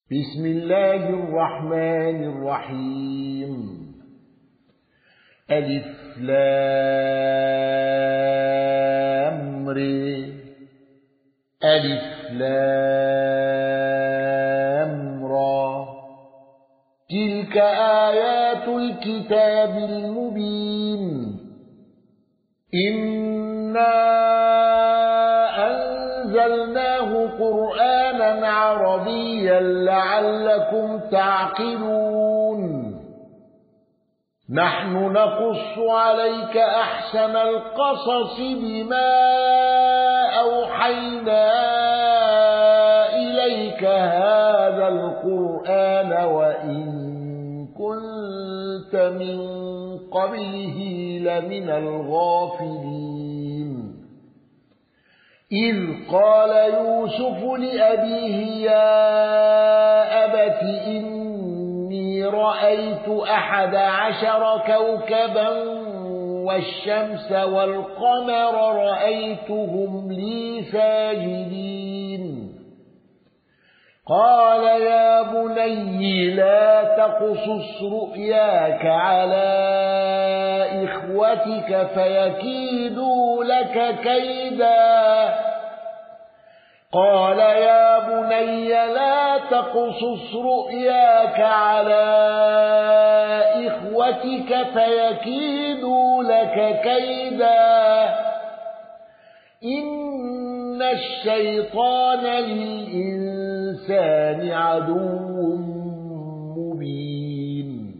بسم الله الرحمن الرحيم. ألف لام ر ألف لام را تلك آيات الكتاب المبين. إنا أنزلناه قرآنا عربيا لعلكم تعقلون. نحن نقص عليك أحسن القصص بما أوحينا إليك هذا القرآن وإن كنت من قبله لمن الغافلين. إذ قال يوسف لأبيه يا أبت إني رأيت 11 كوكبا والشمس والقمر رأيتهم لي ساجدين. قال يا بني لا تقصص رؤياك على إخوتك فيكيدوا لك كيدا. قال يا بني لا تقصص رؤياك على إخوتك فيكيدوا لك كيدا. إن الشيطان للإنسان عدو مبين.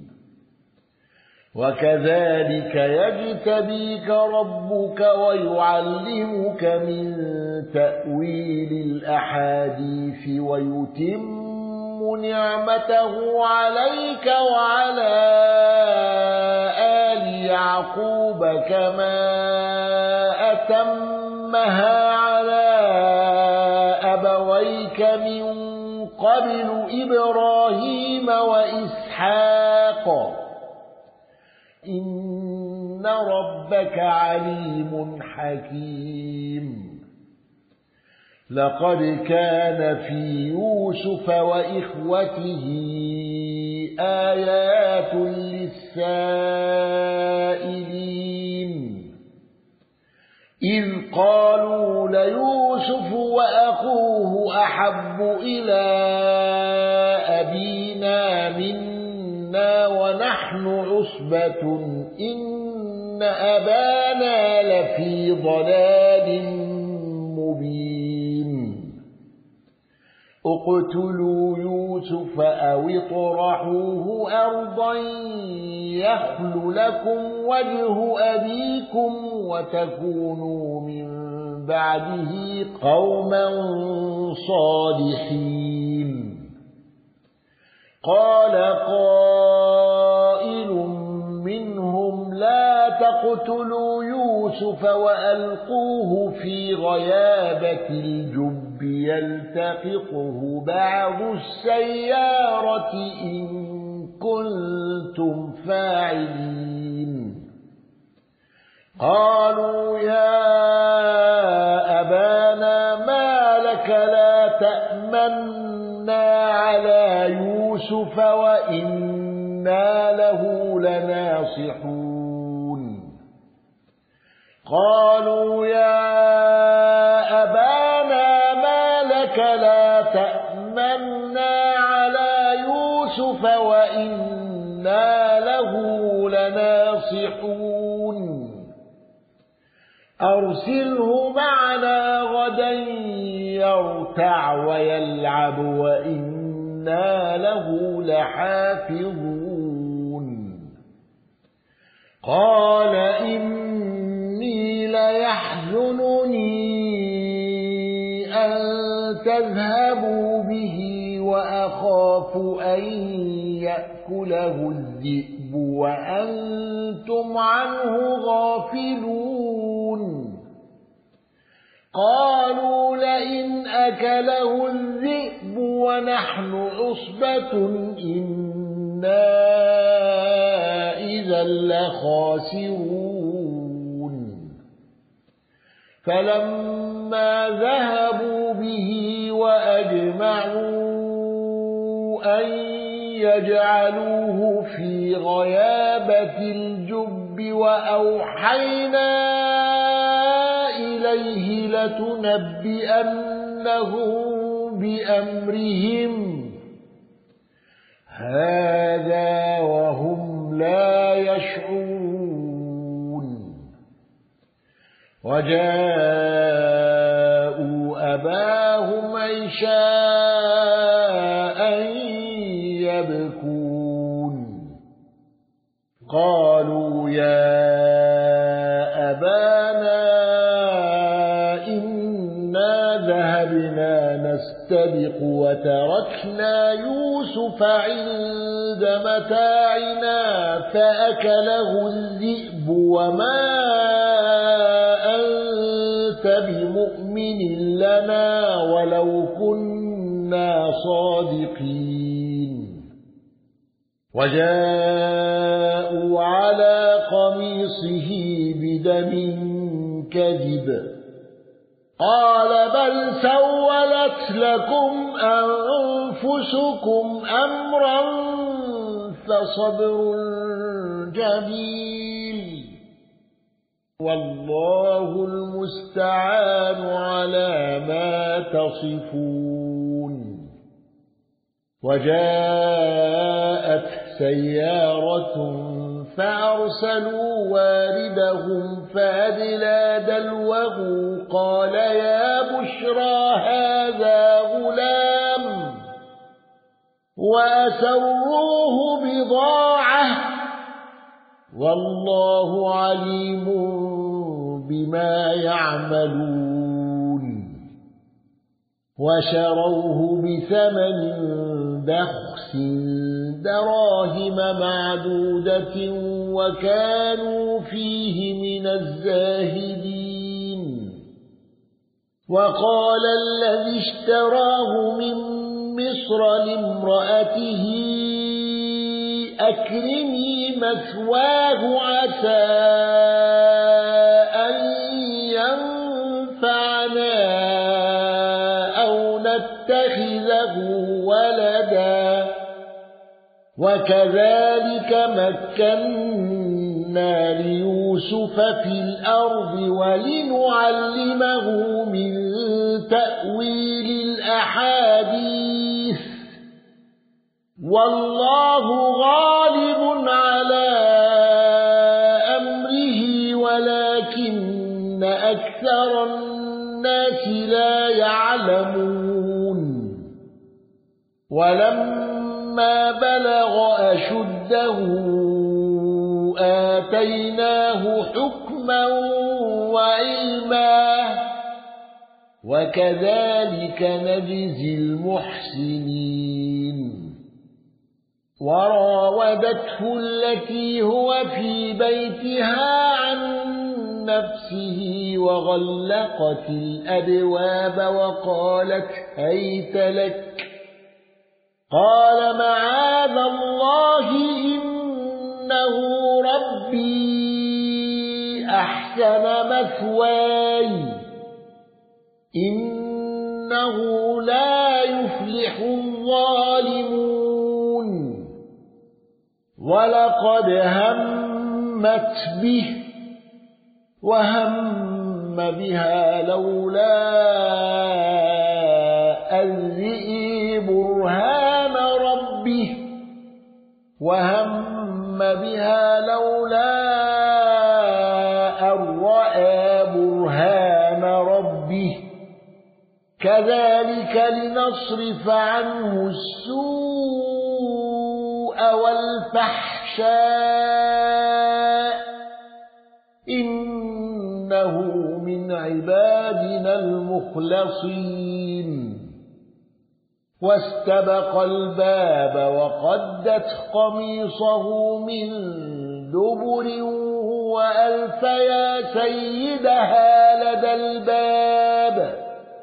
وكذلك يجتبيك ربك ويعلمك من تأويل الأحاديث ويتم نعمته عليك وعلى آل يعقوب كما أتمها على أبويك من قبل إبراهيم وإسحاق إن ربك عليم حكيم. لقد كان في يوسف وإخوته آيات للسائلين إذ قالوا ليوسف وأخوه أحب إلى أبينا منا ونحن عصبة إن أبانا لفي ضلال مبين. اقتلوا يوسف أو اطرحوه أرضا يخل لكم وجه أبيكم وتكونوا من بعده قوما صالحين. قال قائل منهم لا تقتلوا يوسف وألقوه في غيابة الجب يلتقطه بعض السيارة إن كنتم فاعلين. قالوا يا أبانا ما لك لا تأمنا على يوسف وإنا له لناصحون. قالوا يا أبانا ما لك لا تأمنا على يوسف وإنا له لناصحون. أرسله معنا غدا يرتع ويلعب وإنا له لحافظون. قال إني ليحزنني أن تذهبوا به وأخاف أن يأكله الذئب وأنتم عنه غافلون. قالوا لئن أكله الذئب ونحن عصبة إنا إذا لخاسرون. فلما ذهبوا به وأجمعوا أن يجعلوه في غيابة الجب وأوحينا إليه لتنبئنهم بأمرهم هذا وهم لا يشعرون وجاءوا أباهم عشاء يبكون قالوا يا أبانا إنا ذهبنا نستبق وتركنا يوسف عند متاعنا فأكله الذئب وما أنت بمؤمن لنا ولو كنا صادقين وجاءوا على قميصه بدم كذب قال بل سولت لكم أنفسكم أمرا فصبر جميل والله المستعان على ما تصفون وجاءت سيارة فأرسلوا واردهم فأدلى دلوه قال يا بشرى هذا غلام وأسروه بضاعة والله عليم بما يعملون وشروه بثمن بخس دراهم معدودة وكانوا فيه من الزاهدين وقال الذي اشتراه من مصر لامرأته أكرمي مثواه عسى أن ينفعنا أو نتخذه ولدا وكذلك مكنا ليوسف في الأرض ولنعلمه من تأويل الأحاديث والله غالب على أمره ولكن أكثر الناس لا يعلمون ولما بلغ أشده آتيناه حكما وعلما وكذلك نجزي المحسنين وراودته التي هو في بيتها عن نفسه وغلقت الأبواب وقالت هيت لك قال معاذ الله إنه ربي أحسن مثواي إنه لا يفلح الظالمون ولقد همت به وهم بها لولا أن رأى برهان ربه وهم بها لولا أن رأى برهان ربه كذلك لنصرف عنه السوء والفحشاء إنه من عبادنا المخلصين واستبق الباب وقدت قميصه من دبر وألف يا سيدها لدى الباب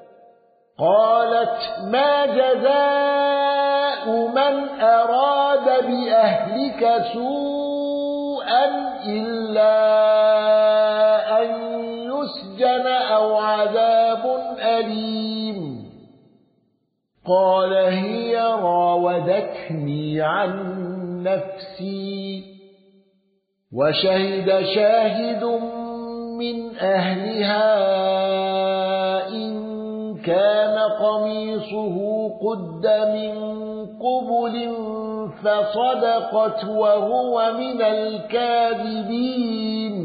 قالت ما جزاء من أراد بأهلك سوءا إلا أن يسجن أو عذاب أليم قال هي راودتني عن نفسي وشهد شاهد من أهلها إن كان قميصه قد من قبل فصدقت وهو من الكاذبين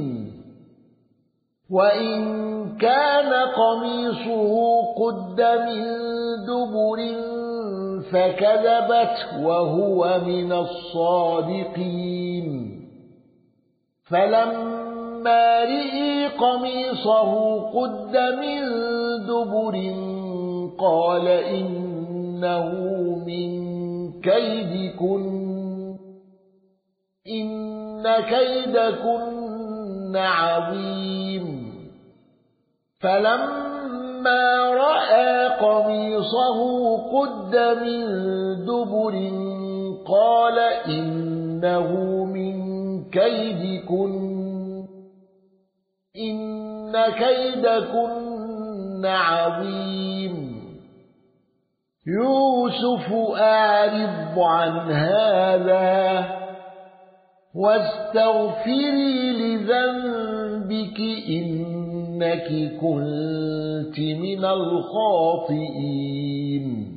وإن كان قميصه قد من دبر فكذبت وهو من الصادقين فلما رئي قميصه قد من دبر قال إنه من كيدكن إن كيدكن عظيم فلما رأى قميصه قد من دبر قال إنه من كيدكن إن كيدكن عظيم يوسف أعرض عن هذا واستغفري لذنبك إنك كنت من الخاطئين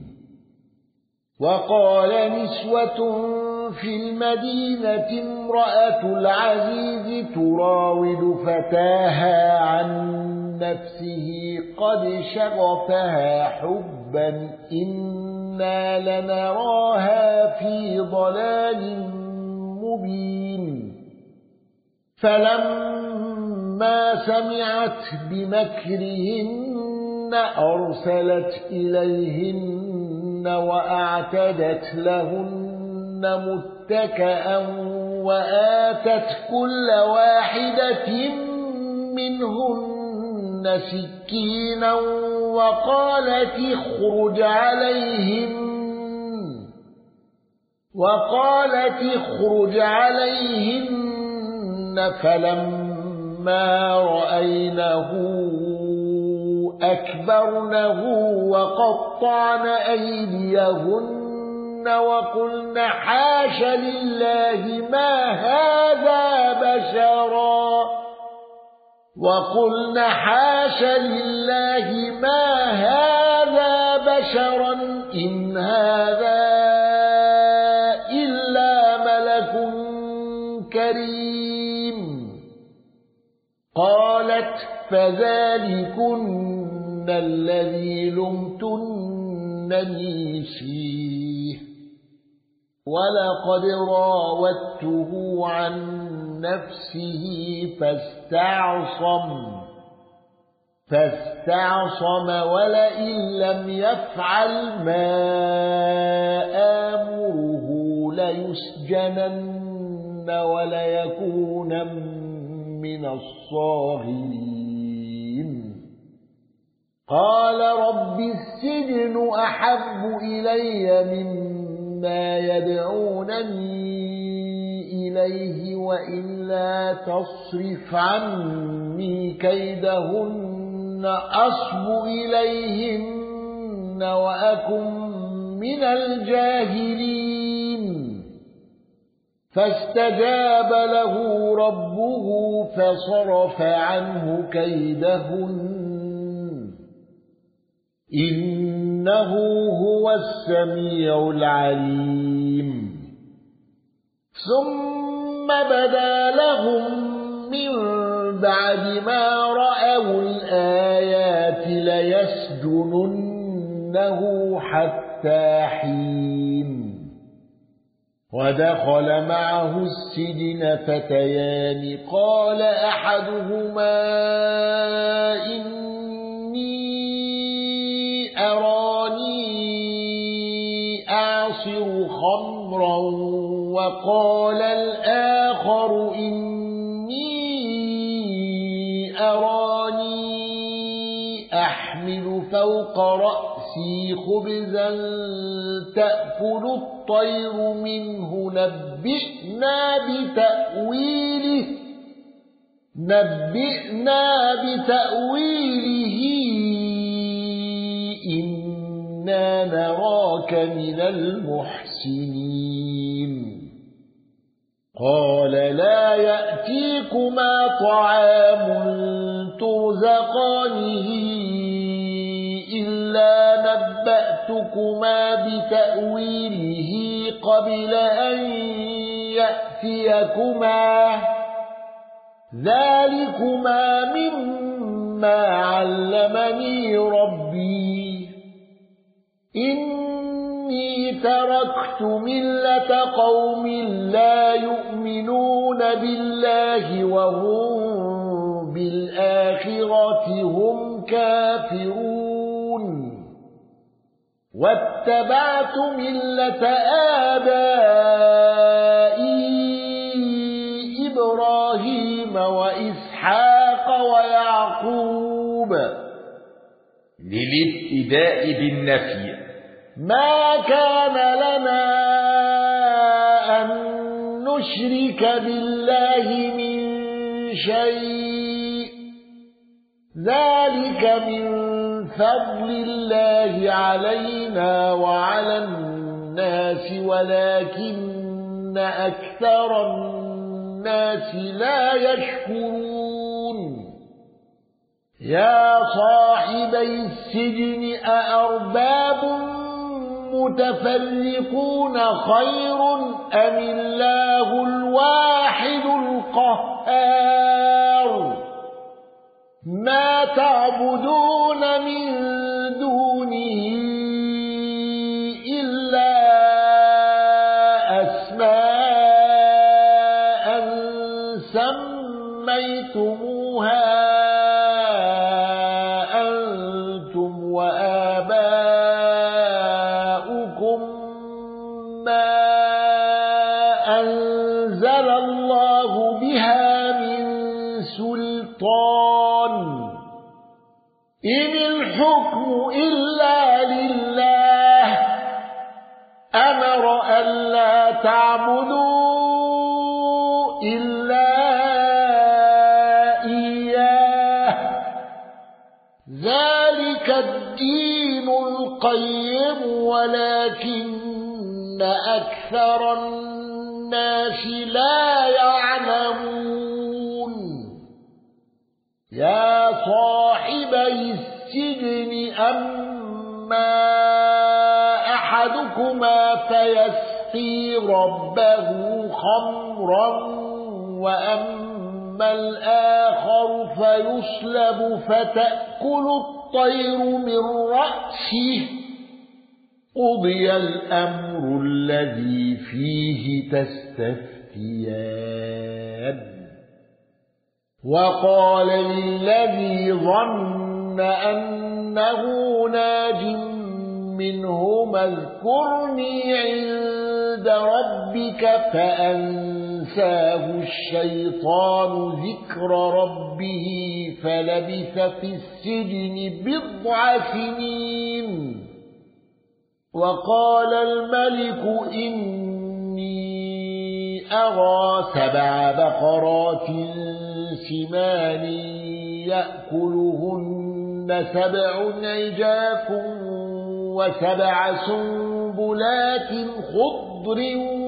وقال نسوة في المدينة امرأة العزيز تراود فتاها عن نفسه قد شغفها حبا إنا لنراها في ضلال مبين فلما سمعت بمكرهن أرسلت إليهن وأعتدت لهن متكئا وآتت كل واحدة منهن سكينا وقالت اخرج عليهن فلما رأينه أكبرنه وقطعن أيديهن وقلن حاش لله ما هذا بشرا إن هذا إلا ملك كريم قالت فذلكن الذي لمتنني فيه ولقد راودته عن نفسه فاستعصم ولئن لم يفعل ما آمره ليسجنن وليكون من الصاغرين قال رب السجن أحب إلي مما يدعونني إليه وإلا تصرف عني كيدهن أصب إليهن وأكن من الجاهلين فاستجاب له ربه فصرف عنه كيدهن إنه هو السميع العليم ثم بدا لهم من بعد ما رأوا الآيات ليسجننه حتى حين ودخل معه السجن فتيان قال أحدهما إني أراني أعصر خمرا وقال الآخر إني أراني أحمل فوق رأسي خبزا تأكل الطير منه نبئنا بتأويله إنا نراك من المحسنين قال لا يأتيكما طعام ترزقانه إلا نبأتكما بتأويله قبل أن يأتيكما ذلكما مما علمني ربي إني تركت ملة قوم لا يؤمنون بالله وهم بالآخرة هم كافرون واتبعت ملة آبائي إبراهيم وإسحاق ويعقوب. للابتداء بالنفي ما كان لنا أن نشرك بالله من شيء ذلك من فضل الله علينا وعلى الناس ولكن أكثر الناس لا يشكرون يا صاحبي السجن أأرباب متفرقون خير أم الله الواحد القهار ما تعبدون من دونه إلا أسماء سميتموها أنتم وآباؤكم ما أنزل الله بها من سلطان إن الحكم إلا لله أمر ألا تعبدوا إلا إياه ذلك الدين القيم ولكن أكثر الناس لا يعلمون يا صاحبي السجن أما أحدكما فيسقي ربه خمرا وأما الآخر فيصلب فتأكل الطير من رأسه قضي الأمر الذي فيه تستفتيان وقال للذي ظن أنه ناج منهما اذكرني عند ربك فأنساه الشيطان ذكر ربه فلبث في السجن بضع سنين وقال الملك إني أرى 7 بقرات سمان يأكلهن 7 عجاف و7 سنبلات خضر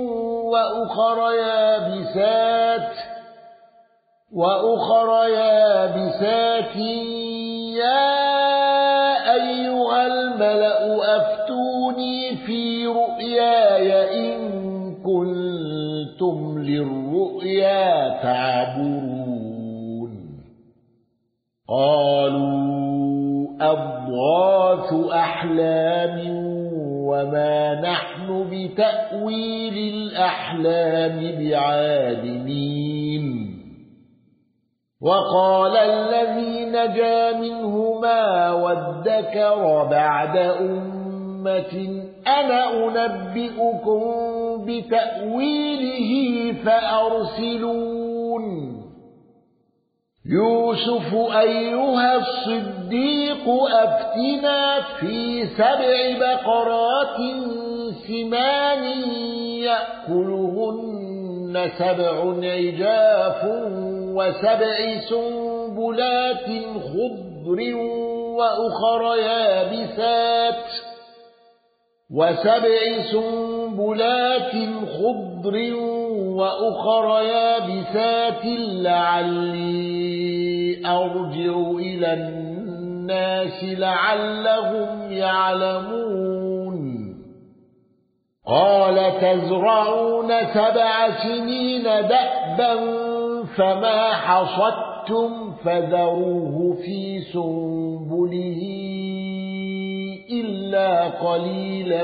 وأخر يابسات يا أيها الملأ أفتوني في رؤياي إن كنتم للرؤيا تعبرون قالوا أضغاث أحلام وما نحن بتأويل الأحلام بعالمين وقال الذي نجا منهما وادكر بعد أمة أنا أنبئكم بتأويله فأرسلون يوسف أيها الصديق أفتنا في 7 بقرات سمان يأكلهن 7 عجاف و7 سنبلات خضر وأخر يابسات وسبع سنبلات خضر وأخر يابسات لعلي أرجع إلى الناس لعلهم يعلمون قال تزرعون 7 سنين دأبا فما حصدتم فذروه في سنبله إلا قليلا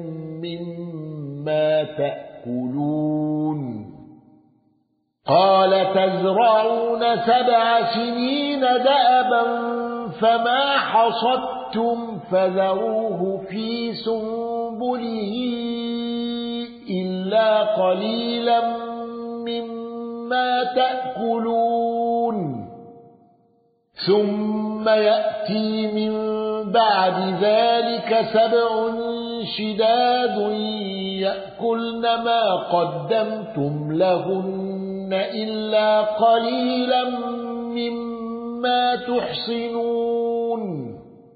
مما تأكلون قال تزرعون 7 سنين دأبا فما حصدتم فذروه في سنبله إلا قليلا مما تأكلون ثم يأتي من بعد ذلك 7 شداد يأكلن ما قدمتم لهن إلا قليلا مما تحصنون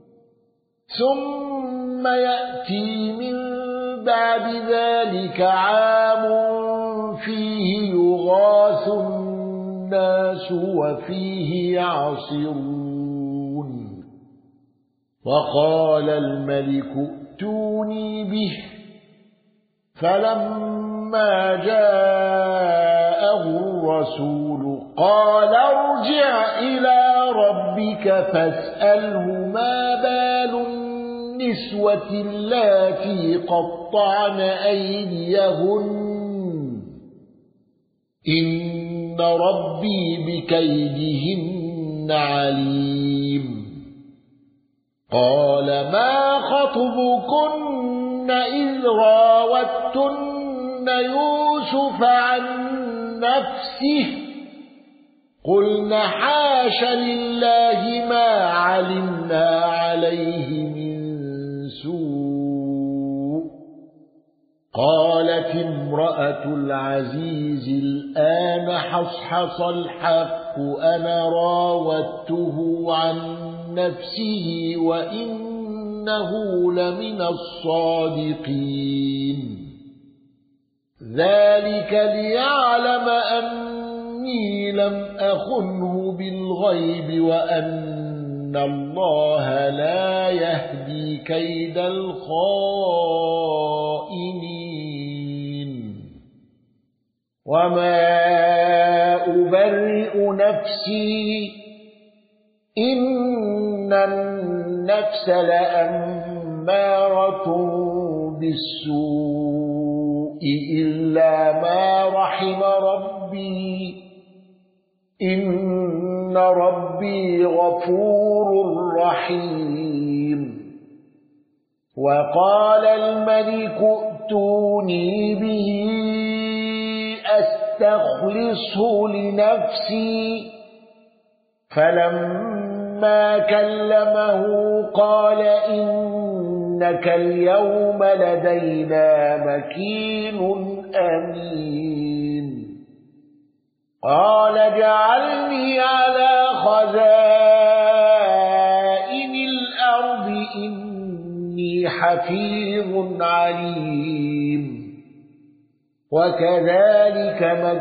ثم يأتي من بعد ذلك عام فيه يغاث الناس وفيه يعصرون وقال الملك ائتوني به فلما جاءه الرسول قال ارجع إلى ربك فاسأله ما بال النسوة اللاتي قطعن أيديهن إن ربي بكيدهن عليم قال ما خطبكن إذ راوتن يوسف عن نفسه قلن حاش لله ما علمنا عليه من سوء قالت امرأة العزيز الآن حصحص الحق أنا راودته عن نفسه وإنه لمن الصادقين ذلك ليعلم أني لم أخنه بالغيب وأن الله لا يهدي كيد الخائنين وما أبرئ نفسي إن النفس لأمارة بالسوء إلا ما رحم ربي إن ربي غفور رحيم وقال الملك ائتوني به أستخلصه لنفسي فلما كلمه قال إنك اليوم لدينا مكين أمين قال اجعلني على خزائن الأرض إني حفيظ عليم وكذلك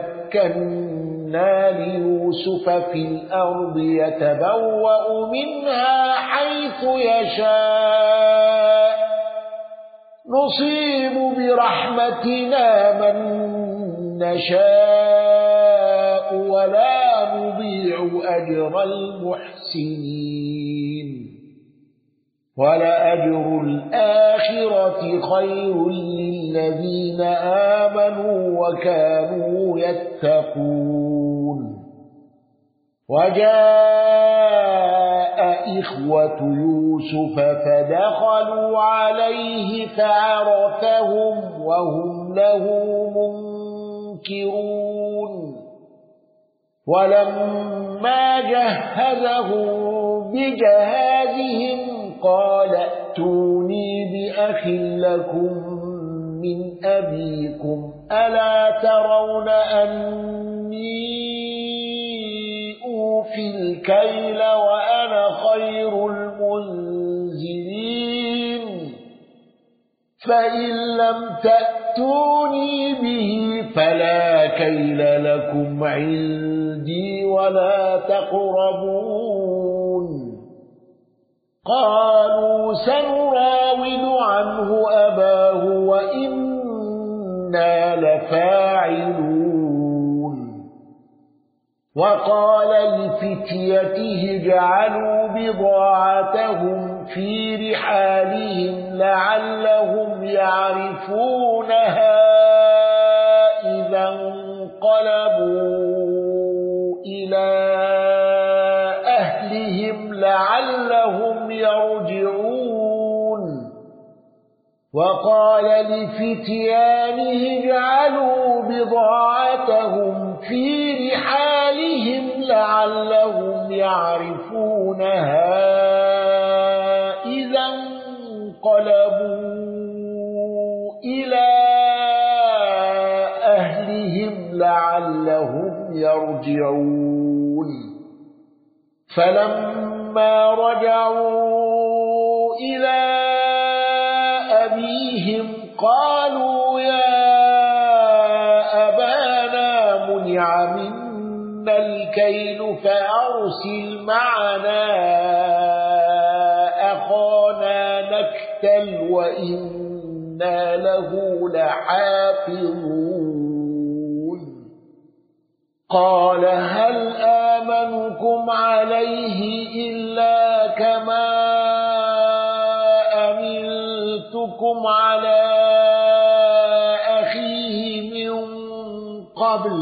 مكنا ليوسف في الأرض يتبوأ منها حيث يشاء نصيب برحمتنا من نشاء ولا نضيع أجر المحسنين ولأجر الآخرة خير للذين آمنوا وكانوا يتقون وجاء إخوة يوسف فدخلوا عليه فعرفهم وهم له منكرون ولما جهزهم بجهازهم قال ائتوني بأخ لكم من أبيكم ألا ترون أني أوفي الكيل وأنا خير المنزلين فإن لم تأتوني به فلا كيل لكم عندي ولا تقربون. قالوا سنراود عنه أباه وإنا لفاعلون. وقال لفتيته اجعلوا بضاعتهم في رحالهم لعلهم يعرفونها إذا انقلبوا إلى أهلهم لعلهم يرجعون. وقال لفتيانه اجعلوا بضاعتهم في رحالهم لعلهم يعرفونها إذا انقلبوا إلى أهلهم لعلهم يرجعون. فلما رجعوا إلى أبيهم قالوا يا أبانا منع منا الكيل فأرسل معنا أخانا نكتل وإنا له لحافظون. قال هل آمنكم عليه إلا كما أمنتكم على أخيه من قبل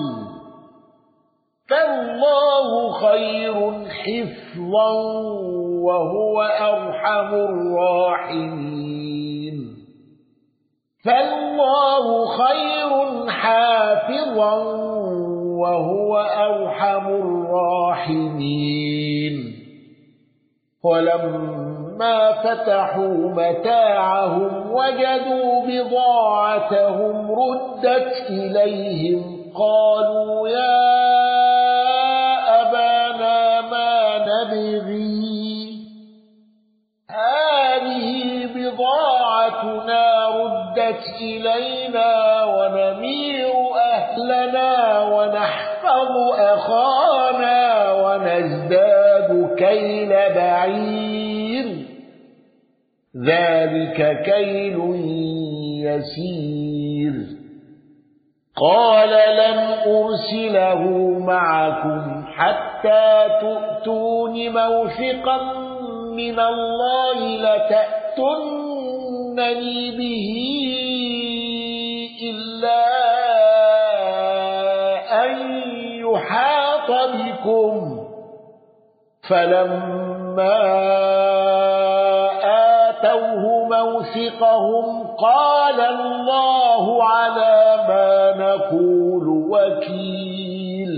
فالله خير حفظا وهو أرحم الراحمين. فالله خير حافظا وهو أرحم الراحمين. ولما فتحوا متاعهم وجدوا بضاعتهم ردت إليهم قالوا يا أبانا ما نبغي هذه بضاعتنا ردت إلينا ونمير أهلنا ونحفظ أخانا ونزداد كيل بعير ذلك كيل يسير. قال لن أرسله معكم حتى تؤتون موثقا من الله لتأتونني به إلا أن يحاط بكم. فلما آتوه موثقهم قال الله على ما نقول وكيل.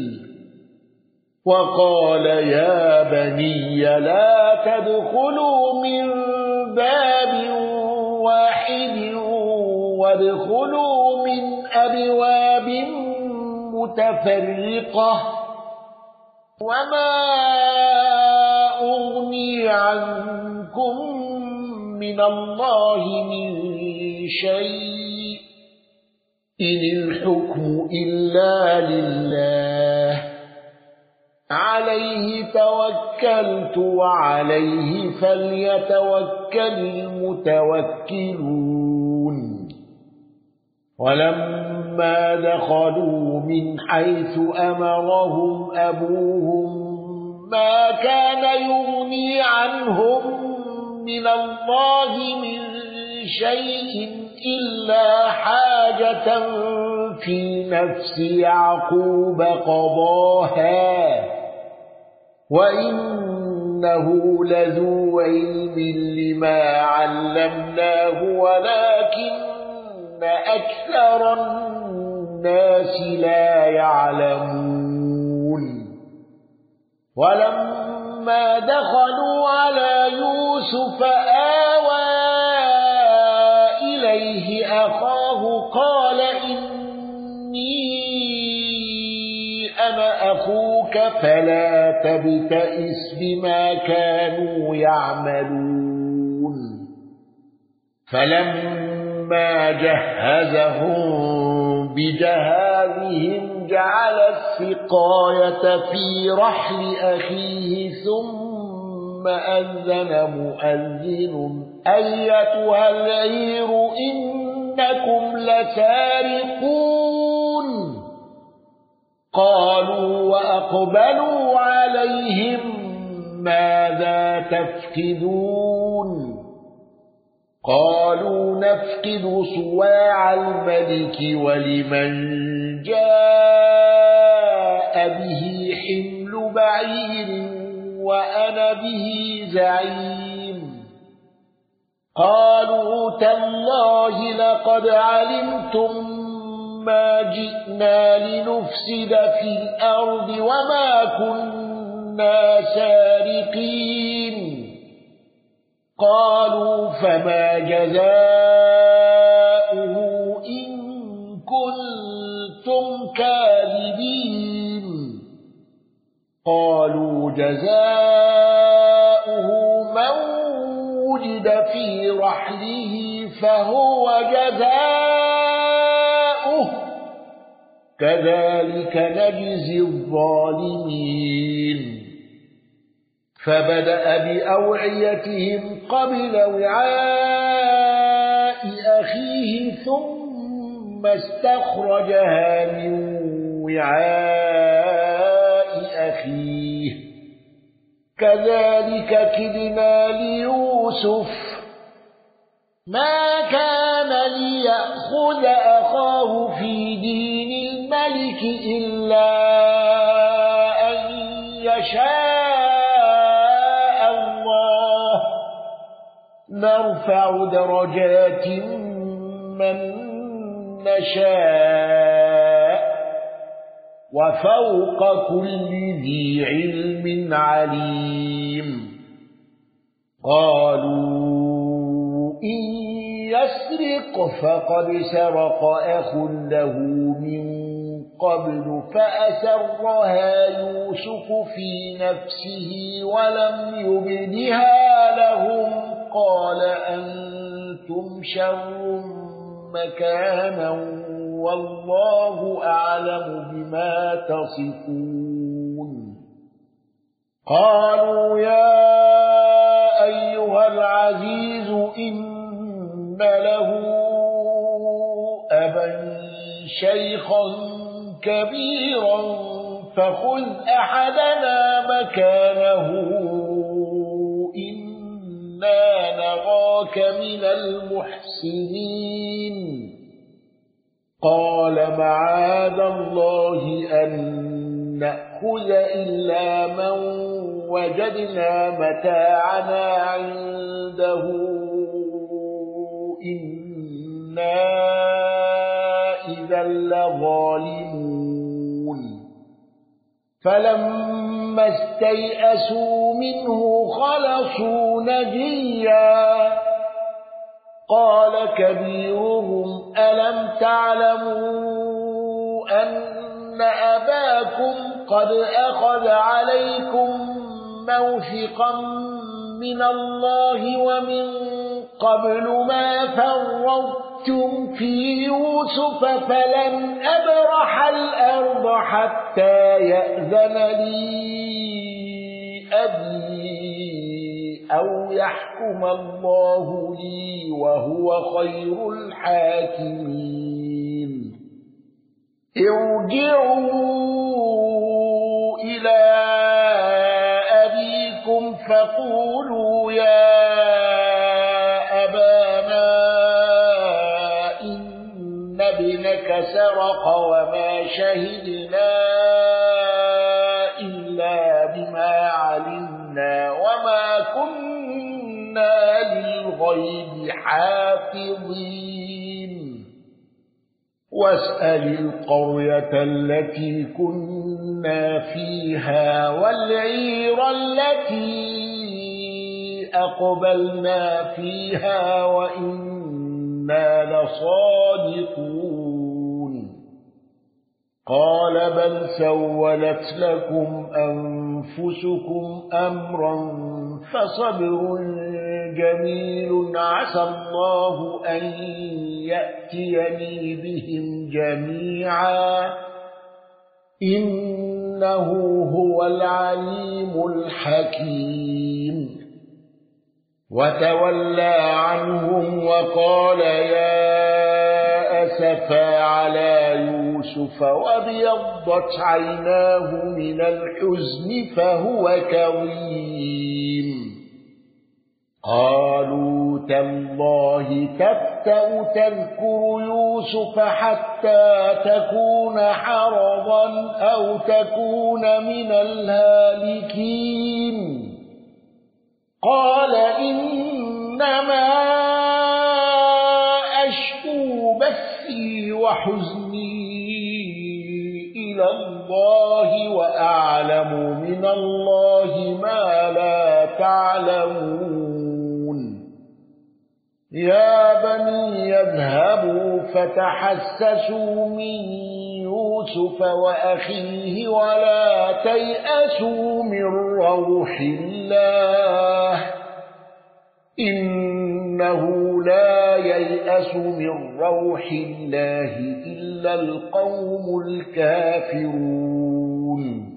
وقال يا بني لا تدخلوا من باب واحد وادخلوا من أبواب متفرقة وما أغني عنكم من الله من شيء إن الحكم إلا لله عليه توكلت وعليه فليتوكل المتوكلون. ولما دخلوا من حيث أمرهم أبوهم ما كان يغني عنهم من الله من شيء إلا حاجة في نفس يعقوب قضاها وإنه لذو علم لما علمناه ولكن أكثر الناس لا يعلمون. ولما دخلوا على يوسف آوى إليه أخاه قال إني أنا أخوك فلا تبتئس بما كانوا يعملون. فلما فلما جهزهم بجهازهم جعل السقاية في رحل أخيه ثم أذن مؤذن أيتها العير إنكم لسارقون قالوا وأقبلوا عليهم ماذا تفقدون قالوا نفقد صواع الملك ولمن جاء به حمل بعير وأنا به زعيم قالوا تالله لقد علمتم ما جئنا لنفسد في الأرض وما كنا سارقين قالوا فما جزاؤه إن كنتم كاذبين قالوا جزاؤه من وجد في رحله فهو جزاؤه كذلك نجزي الظالمين فبدأ بأوعيتهم قبل وعاء أخيه ثم استخرجها من وعاء أخيه كذلك كدنا ليوسف ما كان ليأخذ أخاه في دين الملك إلا أن يشاء الله نرفع درجات من نشاء وفوق كل ذي علم عليم قالوا إن يسرق فقد سرق أخ له من قبل فأسرها يوسف في نفسه ولم يبدها لهم قال أنتم شر مكانا والله أعلم بما تصفون قالوا يا أيها العزيز إن له أبا شيخا كبيرا فخذ أحدنا مكانه إنا نراك من المحسنين قال معاذ الله أن نأخذ إلا من وجدنا متاعنا عنده إنا إذا لظالمون فلما استيئسوا منه خلصوا نجيا قال كبيرهم ألم تعلموا أن أباكم قد أخذ عليكم موثقا من الله ومن قبل ما فرطتم في يوسف فلن أبرح الأرض حتى يأذن لي أبي أو يحكم الله لي وهو خير الحاكمين ارجعوا إلى أبيكم فقولوا يا أبانا إن ابنك سرق وما شهدنا إلا بما علمنا وما كنا للغيب حافظين واسأل القرية التي كنا فيها والعير التي أقبلنا فيها وإنا لصادقون قال بل سولت لكم أنفسكم أمرا فصبر جميل عسى الله أن يأتيني بهم جميعا إنه هو العليم الحكيم وتولى عنهم وقال يا أسفا على يوسف وابيضت عيناه من الحزن فهو كظيم قالوا تالله تفتأ تذكر يوسف حتى تكون حرضا أو تكون من الهالكين قال إنما أشكو بثي وحزني إلى الله وأعلم من الله ما لا تعلمون يا بني يذهبوا فتحسسوا من يوسف وأخيه ولا تيأسوا من روح الله إنه لا ييأس من روح الله إلا القوم الكافرون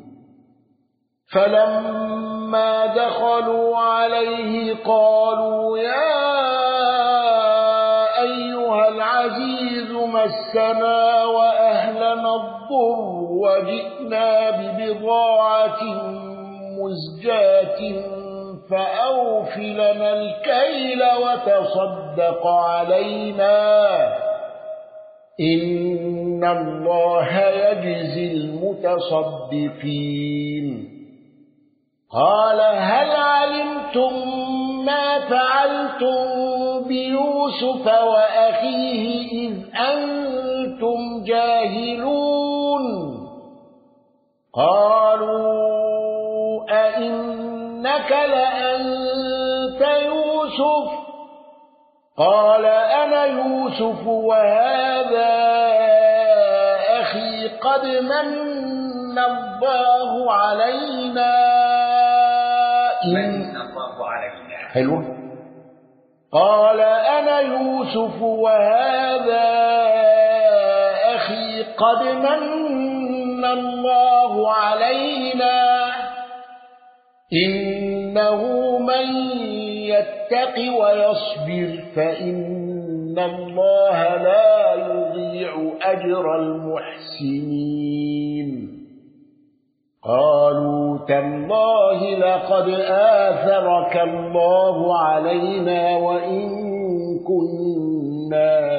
فلما دخلوا عليه قالوا يا أيها العزيز مسنا وأهلنا الضر وجئنا ببضاعة مزجاة فأوف لنا الكيل وتصدق علينا إن الله يجزي المتصدقين قال هل علمتم ما فعلتم بيوسف وأخيه إذ أنتم جاهلون قالوا أئنك لأنت يوسف قال أنا يوسف وهذا أخي قد من الله علينا حلو قال أنا يوسف وهذا أخي قد من الله علينا إنه من يتق ويصبر فإن الله لا يضيع أجر المحسنين قالوا تالله لقد آثرك الله علينا وإن كنا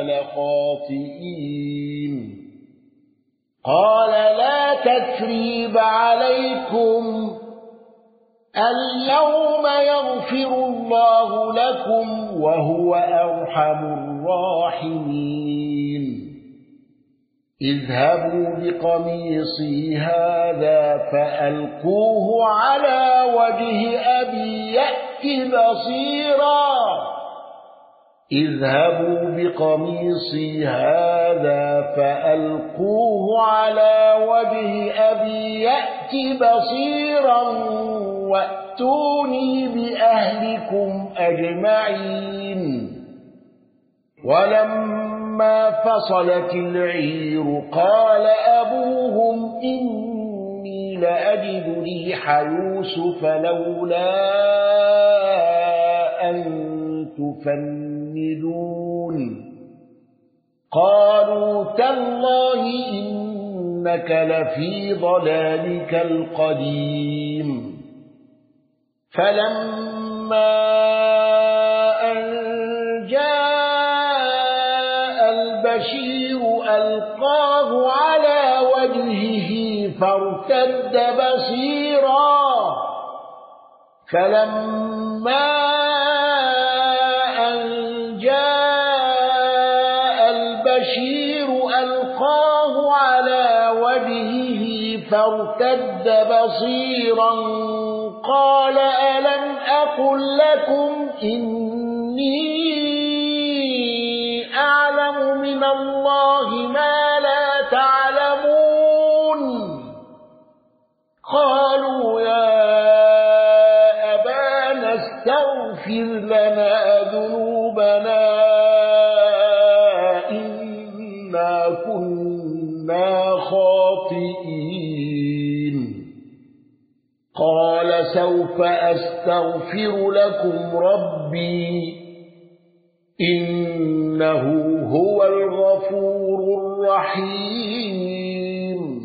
لخاطئين قال لا تثريب عليكم اليوم يغفر الله لكم وهو أرحم الراحمين اذهبوا بقميصي هذا فألقوه على وجه أبي يأت بصيرا اذهبوا بقميصي هذا فألقوه على وجه أبي يأت بصيرا وأتوني بأهلكم أجمعين ولما فصلت العير قال أبوهم إني لأجد ريح يوسف لولا أن تفندون قالوا تالله إنك لفي ضلالك القديم فلما أن جاء البشير ألقاه على وجهه فارتد بصيرا فلما أن جاء البشير ألقاه على وجهه فارتد بصيرا قال ألم أقل لكم إني أعلم من الله ما لا تعلمون قالوا يا أبانا استغفر لنا ذنوبنا إنا كنا خاطئين قال سوف أستغفر لكم ربي إنه هو الغفور الرحيم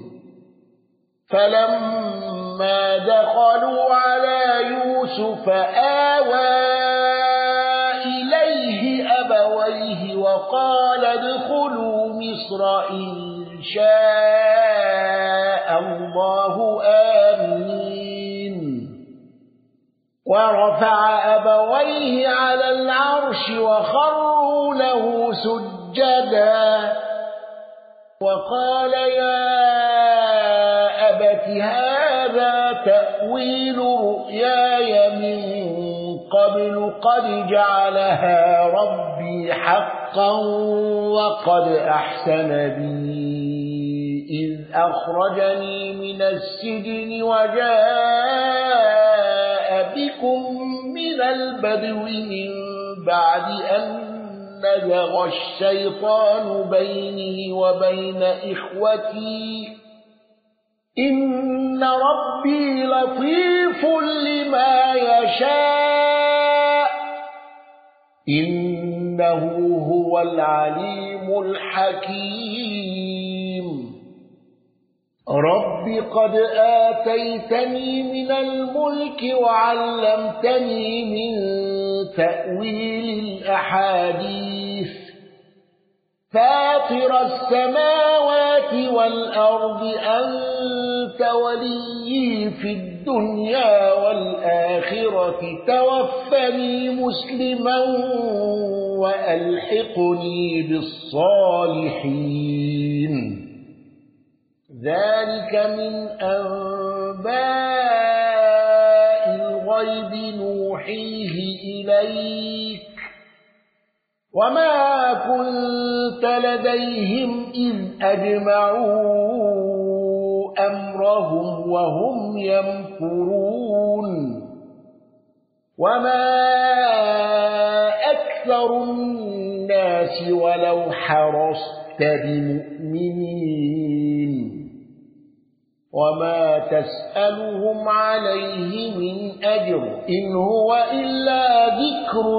فلما دخلوا على يوسف آوى إليه أبويه وقال ادخلوا مصر إن شاء الله آمين ورفع أبويه على العرش وخروا له سجدا وقال يا أبت هذا تأويل رؤياي من قبل قد جعلها ربي حقا وقد أحسن بي إذ أخرجني من السجن وجاء بكم من البدو من بعد أن نزغ الشيطان بيني وبين إخوتي إن ربي لطيف لما يشاء إنه هو العليم الحكيم رب قد آتيتني من الملك وعلمتني من تأويل الأحاديث فاطر السماوات والأرض أنت وليي في الدنيا والآخرة توفني مسلما وألحقني بالصالحين ذلك من أنباء الغيب نوحيه إليك وما كنت لديهم إذ أجمعوا أمرهم وهم يمكرون وما أكثر الناس ولو حرصت بمؤمنين وما تسألهم عليه من أجر إن هو إلا ذكر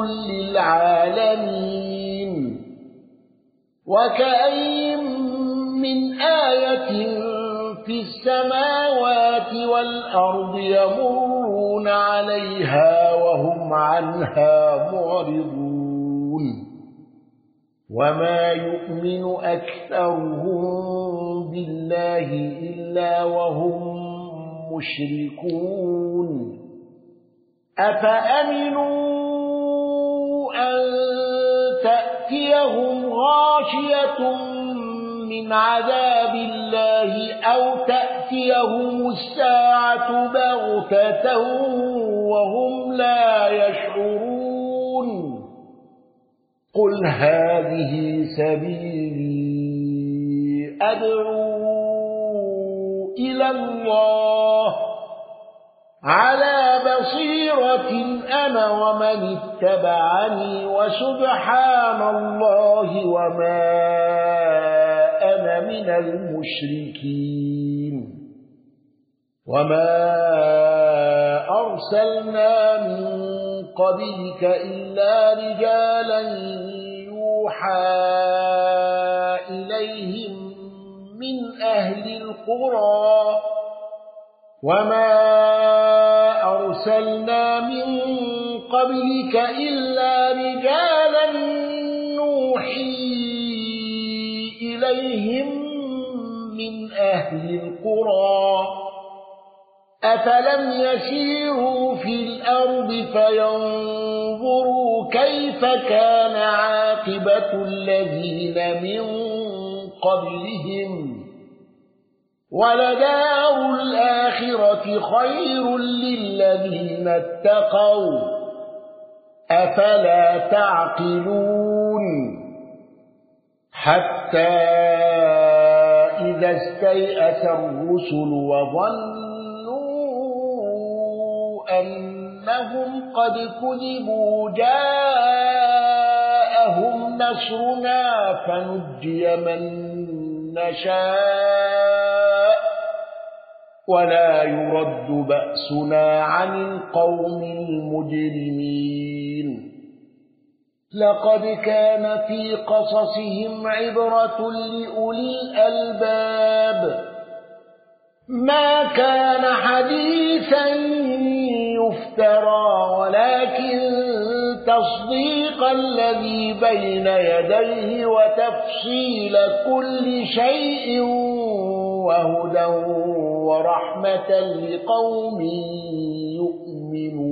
للعالمين وكأين من آية في السماوات والأرض يمرون عليها وهم عنها معرضون وما يؤمن أكثرهم بالله إلا وهم مشركون أفأمنوا أن تأتيهم غاشية من عذاب الله أو تأتيهم الساعة بغتة وهم لا يشعرون قل هذه سبيلي أدعو إلى الله على بصيرة أنا ومن اتبعني وسبحان الله وما أنا من المشركين وما أرسلنا من قبلك إلا رجالا يوحى إليهم من أهل القرى وما أرسلنا من قبلك إلا رجالا نوحي إليهم من أهل القرى أفلم يسيروا في الأرض فينظروا كيف كان عاقبة الذين من قبلهم ولدار الآخرة خير للذين اتقوا أفلا تعقلون حتى إذا استيأس الرسل وظنوا أنهم قد كذبوا جاءهم جاءهم نصرنا فنجي من نشاء ولا يرد بأسنا عن القوم المجرمين لقد كان في قصصهم عبرة لأولي الألباب ما كان حديثا يفترى ولكن تصديق الذي بين يديه وتفصيل كل شيء وهدى ورحمة لقوم يؤمنون